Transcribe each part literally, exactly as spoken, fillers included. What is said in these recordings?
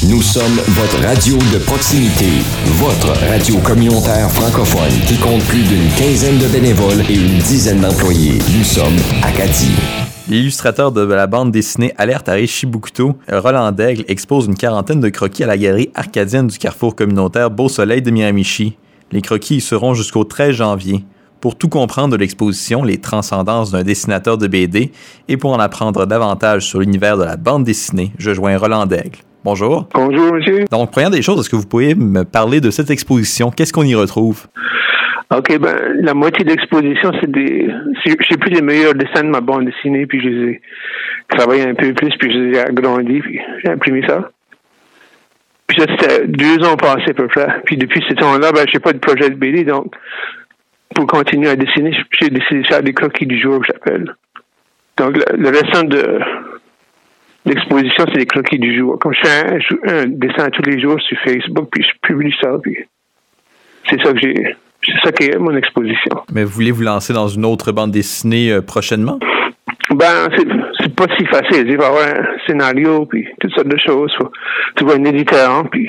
Nous sommes votre radio de proximité, votre radio communautaire francophone qui compte plus d'une quinzaine de bénévoles et une dizaine d'employés. Nous sommes Acadie. L'illustrateur de la bande dessinée Alerte à Richibouctou, Roland Daigle, expose une quarantaine de croquis à la galerie arcadienne du carrefour communautaire Beau-Soleil de Miramichi. Les croquis y seront jusqu'au treize janvier. Pour tout comprendre de l'exposition, les transcendances d'un dessinateur de B D, et pour en apprendre davantage sur l'univers de la bande dessinée, je joins Roland Daigle. Bonjour. Bonjour, monsieur. Donc, première des choses, est-ce que vous pouvez me parler de cette exposition? Qu'est-ce qu'on y retrouve? OK, ben, la moitié de l'exposition, c'est des, c'est, j'ai pris les meilleurs dessins de ma bande dessinée, puis je les ai travaillés un peu plus, puis je les ai agrandis, puis j'ai imprimé ça. Puis ça, c'était deux ans passés à peu près. Puis depuis ce temps-là, ben, j'ai pas de projet de B D, donc, pour continuer à dessiner, j'ai décidé de faire des croquis du jour, que j'appelle. Donc, le, le restant de l'exposition, c'est des croquis du jour. Comme je fais un, un dessin tous les jours sur Facebook, puis je publie ça, puis c'est ça que j'ai, c'est ça qui est mon exposition. Mais vous voulez vous lancer dans une autre bande dessinée euh, prochainement? Ben, c'est, c'est pas si facile. Il va y avoir un scénario, puis toutes sortes de choses. Faut trouver un éditeur, puis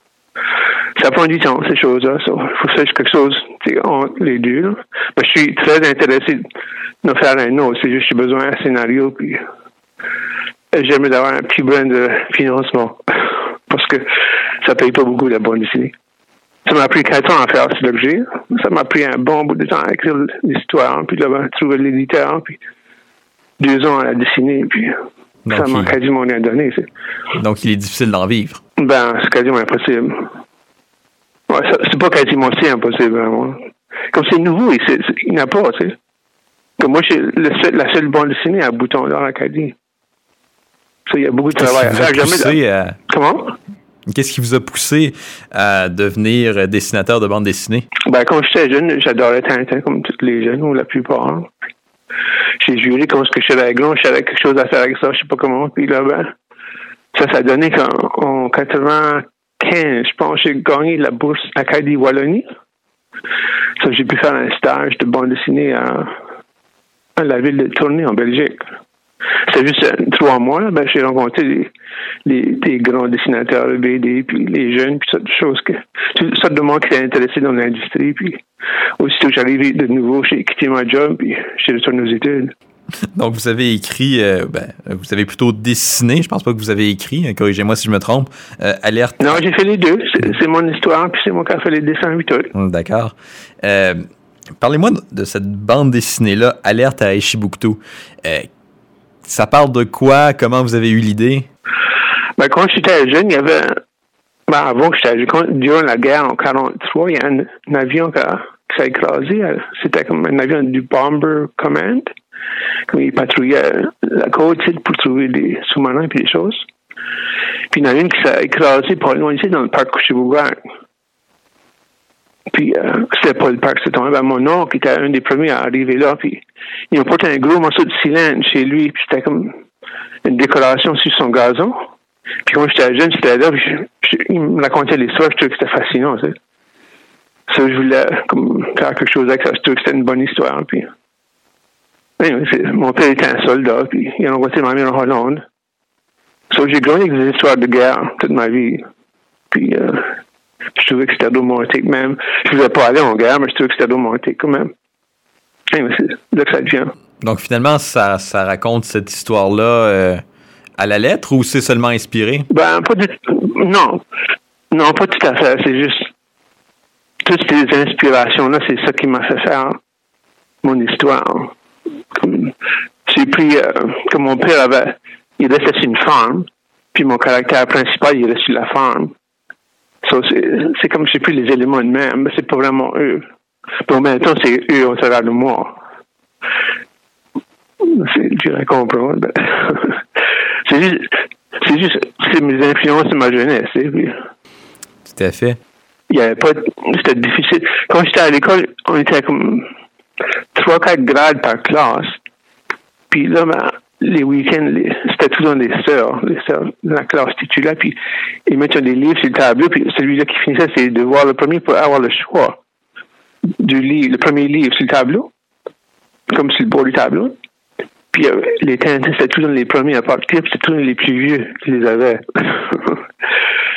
ça prend du temps, ces choses-là. Il so, faut faire quelque chose entre les deux. Là. Ben, je suis très intéressé de faire un autre. C'est juste que j'ai besoin d'un scénario, puis j'aimerais avoir un petit brin de financement. Parce que ça paye pas beaucoup, la bande dessinée. Ça m'a pris quatre ans à faire cet objet. Ça m'a pris un bon bout de temps à écrire l'histoire, puis là, ben, trouver l'éditeur, puis deux ans à la dessiner, puis donc ça m'a il... quasiment rien donné. C'est... Donc, il est difficile d'en vivre. Ben, c'est quasiment impossible. Ouais, ça, c'est pas quasiment si impossible, vraiment. Comme c'est nouveau, il, c'est, c'est, il n'y en a pas, tu sais. Comme moi, j'ai le seul, la seule bande dessinée à bouton d'or à Acadie. Ça, il y a beaucoup de Qu'est-ce travail à faire. Jamais... À... Comment? Qu'est-ce qui vous a poussé à devenir dessinateur de bande dessinée? Ben, quand j'étais jeune, j'adorais Tintin, comme tous les jeunes, ou la plupart. Hein. J'ai juré quand je serais grand, je savais quelque chose à faire avec ça, je sais pas comment. Puis là, ben, ça, ça a donné qu'en quatre-vingt-quinze, je pense, j'ai gagné la bourse Acadie Wallonie. Ça, j'ai pu faire un stage de bande dessinée à, à la ville de Tournai, en Belgique. C'était juste euh, trois mois, là, ben, j'ai rencontré les, les, des grands dessinateurs de B D, puis les jeunes, puis toutes choses que, toutes sortes de monde qui étaient intéressés dans l'industrie, puis aussitôt que j'arrivais de nouveau, j'ai quitté ma job, puis j'ai retourné aux études. Donc, vous avez écrit, euh, ben, vous avez plutôt dessiné, je pense pas que vous avez écrit, corrigez-moi si je me trompe, euh, Alerte... Non, j'ai fait les deux, c'est, c'est mon histoire, puis c'est moi qui ai fait les dessins et tout. D'accord. Euh, parlez-moi de cette bande dessinée-là, Alerte à Richibouctou. Euh, Ça parle de quoi? Comment vous avez eu l'idée? Ben, quand j'étais jeune, il y avait... Ben, avant que j'étais jeune, durant la guerre en quarante-trois, il y a un, un avion qui, a, qui s'est écrasé. C'était comme un avion du Bomber Command. Comme il patrouillait la côte pour trouver des sous-marins et des choses. Puis il y en a une qui s'est écrasée pas loin ici, dans le parc Couché-Beauregard. Puis, euh, c'était pas le parc, c'était ben, mon oncle qui était un des premiers à arriver là. Puis, ils ont porté un gros morceau de cylindre chez lui. Puis, c'était comme une décoration sur son gazon. Puis, quand j'étais jeune, j'étais là. Puis, je, je, il me racontait l'histoire. Je trouvais que c'était fascinant, tu sais. Ça, je voulais comme, faire quelque chose avec ça. Je trouvais que c'était une bonne histoire. Puis, oui, mon père était un soldat. Puis, il a rencontré ma mère en Hollande. So, j'ai grandi avec des histoires de guerre toute ma vie. Puis, euh, je trouvais que c'était romantique même. Je ne voulais pas aller en guerre, mais je trouvais que c'était romantique quand même. Et c'est là que ça devient. Donc finalement, ça, ça raconte cette histoire-là euh, à la lettre ou c'est seulement inspiré? Ben, pas du Non. Non, pas tout à fait. C'est juste toutes ces inspirations-là, c'est ça qui m'a fait faire mon histoire. Comme, j'ai pris, euh, comme mon père avait, il restait sur une ferme, puis mon caractère principal, il restait sur la ferme. So, c'est, c'est comme si j'ai pris les éléments de même, mais c'est pas vraiment eux. Mais en même temps, c'est eux au travers de moi. C'est dur à comprendre. c'est juste, c'est juste, c'est mes influences de ma jeunesse. Puis, tout à fait. Il y avait pas, c'était difficile. Quand j'étais à l'école, on était comme trois, quatre grades par classe. Puis là, ben, les week-ends, les, c'était toujours les sœurs, les sœurs de la classe titulaire, puis ils mettaient des livres sur le tableau, puis celui-là qui finissait, c'est de voir le premier pour avoir le choix du livre, le premier livre sur le tableau, comme sur le bord du tableau. Puis euh, les Tintins, c'était toujours les premiers à partir, puis c'était toujours les plus vieux qui les avaient.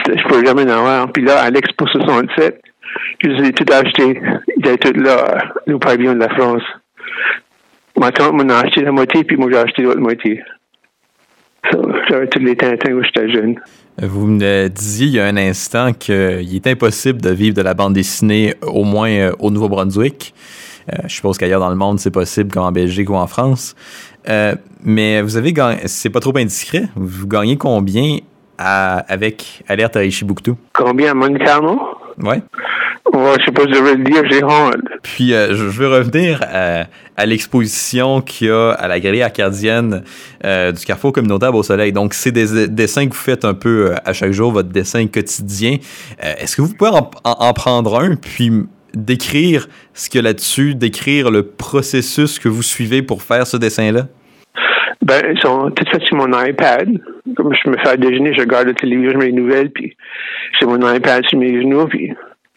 je pouvais jamais en avoir. Puis là, à l'Expo soixante-sept, je les ai tout achetés. Ils étaient tous là, au pavillon de la France. Ma tante m'en a acheté la moitié, puis moi, j'ai acheté l'autre moitié. So, j'avais tous les Tintins où j'étais jeune. Vous me disiez il y a un instant qu'il est impossible de vivre de la bande dessinée, au moins au Nouveau-Brunswick. Euh, je suppose qu'ailleurs dans le monde, c'est possible, comme en Belgique ou en France. Euh, mais vous avez gagné, c'est pas trop indiscret, vous gagnez combien à, avec Alerte à Richibouctou? Combien monétairement? Ouais. Ouais, je sais pas si je devrais le dire, j'ai honte. Puis, euh, je veux revenir à, à l'exposition qu'il y a à la galerie acadienne euh, du Carrefour communautaire Beau-Soleil. Donc, c'est des dessins que vous faites un peu euh, à chaque jour, votre dessin quotidien. Euh, est-ce que vous pouvez en, en, en prendre un, puis décrire ce qu'il y a là-dessus, décrire le processus que vous suivez pour faire ce dessin-là? Ben, ils sont tous faits sur mon iPad. Comme je me fais à déjeuner, je regarde la télévision, je mets les nouvelles, puis j'ai mon iPad sur mes genoux, puis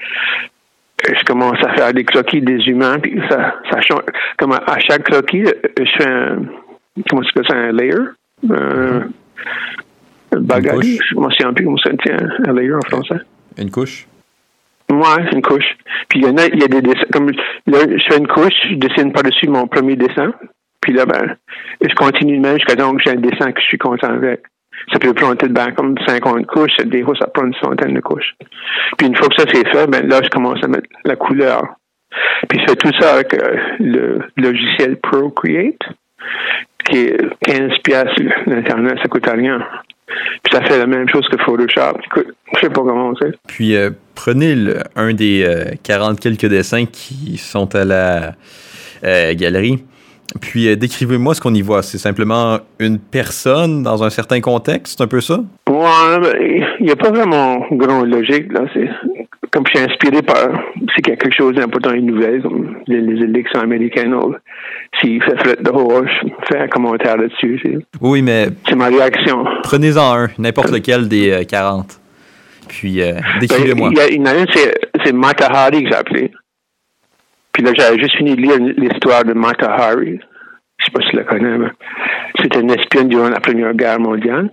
je commence à faire des croquis des humains, puis ça, ça change. Comme à, à chaque croquis, je fais un, comment est-ce que c'est, un layer? Un, un bagage. Je ne me souviens plus comment ça tient, un layer en français. Une couche? Ouais, une couche. Puis il y en a, il y a des dessins, comme là, je fais une couche, je dessine par-dessus mon premier dessin, puis là, ben, je continue de même jusqu'à donc j'ai un dessin que je suis content avec. Ça peut prendre peut-être ben, comme cinquante couches, des fois, ça prend une centaine de couches. Puis une fois que ça c'est fait, ben là, je commence à mettre la couleur. Puis je fais tout ça avec euh, le logiciel Procreate, qui est quinze piastres sur l'Internet, ça coûte rien. Puis ça fait la même chose que Photoshop. Écoute, je sais pas comment c'est. Puis euh, prenez le, un des euh, quarante quelques dessins qui sont à la euh, galerie. Puis euh, décrivez-moi ce qu'on y voit. C'est simplement une personne dans un certain contexte, c'est un peu ça? Ouais, ben, il n'y a pas vraiment grand logique, là. C'est comme je suis inspiré par, c'est qu'il y a quelque chose d'important, une nouvelle, comme les, les élections américaines. S'il fait fret dehors, je fais un commentaire là-dessus. C'est, oui, mais... c'est ma réaction. Prenez-en un, n'importe lequel des euh, quarante. Puis euh, décrivez-moi. Ben, il y en a une, c'est, c'est Mata Hari que j'ai appelé. Puis là, j'avais juste fini de lire l'histoire de Mata Hari. Je sais pas si tu la connais, mais c'était une espionne durant la Première Guerre mondiale.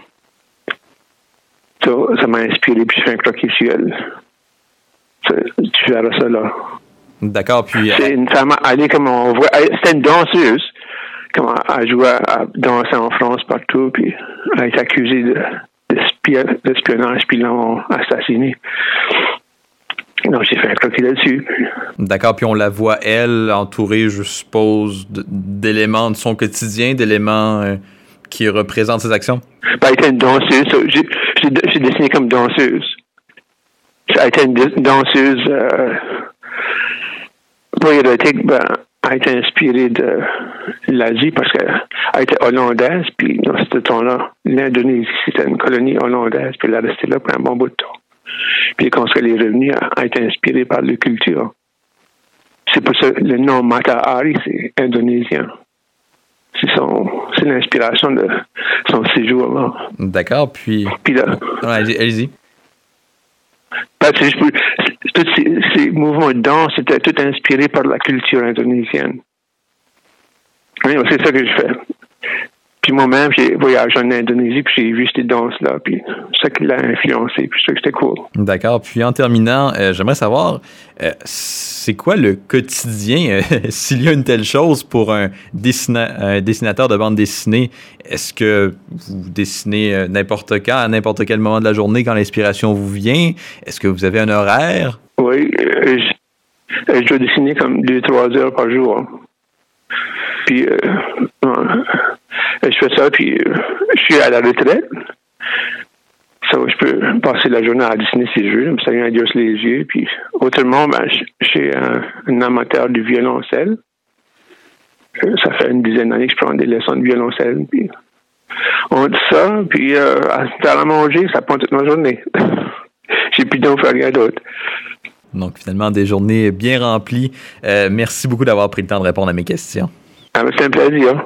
So, ça m'a inspiré, puis je fais un croquis sur elle. Ça, tu verras ça là. D'accord, puis... C'est une femme, elle est comme on voit, elle, c'était une danseuse, comme elle jouait à danser en France partout, puis elle a été accusée de, de d'espionnage, puis l'ont assassinée. Donc, j'ai fait un croquis là-dessus. D'accord, puis on la voit, elle, entourée, je suppose, d'éléments de son quotidien, d'éléments euh, qui représentent ses actions? Ben, elle était une danseuse. So, j'ai, j'ai, j'ai dessiné comme danseuse. Elle était une danseuse euh, poétique, ben, elle a été inspirée de l'Asie parce qu'elle était hollandaise, puis dans ce temps-là, l'Indonésie, c'était une colonie hollandaise, puis elle a resté là pour un bon bout de temps. Puis quand elle est revenue, elle a été inspirée par la culture. C'est pour ça que le nom Mata Hari, c'est indonésien. C'est, son, c'est l'inspiration de son séjour là. D'accord, puis... Puis là... Ouais, allez-y. Ben, c'est, c'est, tous ces, ces mouvements de danse étaient tout inspirés par la culture indonésienne. Oui, c'est ça que je fais. Puis moi-même, j'ai voyagé en Indonésie, puis j'ai vu ces danses-là, puis c'est ça qui l'a influencé, puis c'est ça que c'était cool. D'accord. Puis en terminant, euh, j'aimerais savoir, euh, c'est quoi le quotidien, euh, s'il y a une telle chose pour un, dessina- un dessinateur de bande dessinée? Est-ce que vous dessinez euh, n'importe quand, à n'importe quel moment de la journée, quand l'inspiration vous vient? Est-ce que vous avez un horaire? Oui, euh, je, je dois dessiner comme deux, trois heures par jour. Puis, euh, euh, je fais ça, puis euh, je suis à la retraite. Ça, je peux passer la journée à dessiner si je veux, ça vient à Dieu les yeux. Puis, autrement, ben, je suis un, un amateur du violoncelle. Ça fait une dizaine d'années que je prends des leçons de violoncelle. Puis, on dit ça, puis euh, à faire à manger, ça prend toute ma journée. J'ai plus de temps pour faire rien d'autre. Donc, finalement, des journées bien remplies. Euh, merci beaucoup d'avoir pris le temps de répondre à mes questions. Ah, ben, c'est un plaisir.